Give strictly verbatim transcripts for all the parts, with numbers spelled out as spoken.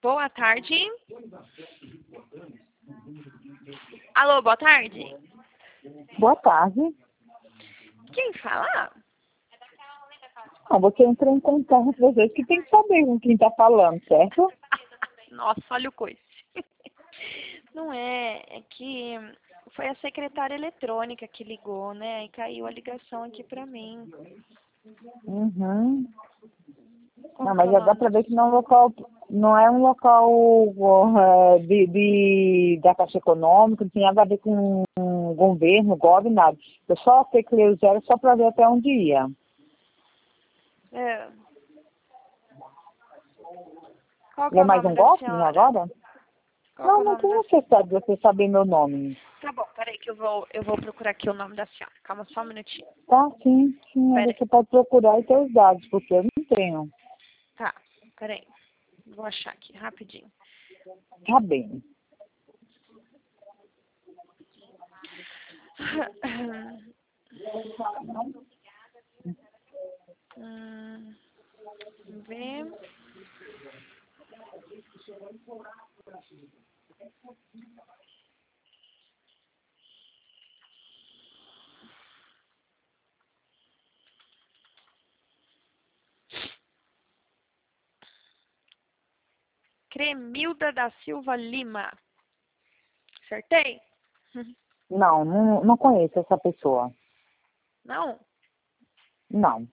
Boa tarde. Alô, boa tarde. Boa tarde. Quem fala? Não, você entrou em contato às vezes que tem que saber com quem está falando, certo? Nossa, olha o coice. Não é, é que foi a secretária eletrônica que ligou, né? E caiu a ligação aqui pra mim. Uhum. Como Não, que é mas o já dá nome? para ver que não é um local, não é um local uh, de, de, da Caixa Econômica, não tem nada a ver com governo, gov, nada. Eu só teclei o zero só para ver até onde ia. É. Qual que E é é o mais nome um da golpe senhora? agora? Qual que é Não, o não nome tem da senhora? necessidade de você saber meu nome. Tá bom, peraí que eu vou, eu vou procurar aqui o nome da senhora. Calma só um minutinho. Tá, sim, sim, Peraí. você pode procurar e ter os dados, porque eu não tenho. Tá, peraí. Vou achar aqui, rapidinho. Tá bem. Hum, vamos ver. Cremilda da Silva Lima. Acertei? Não, não, não conheço essa pessoa. Não? Não,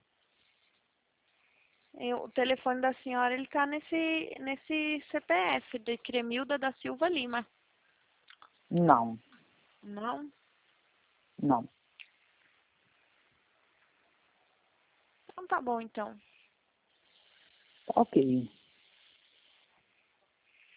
Eu- o telefone da senhora, ele tá nesse, nesse C P F de Cremilda da Silva Lima. não, Não? não. Então tá bom, então. Ok.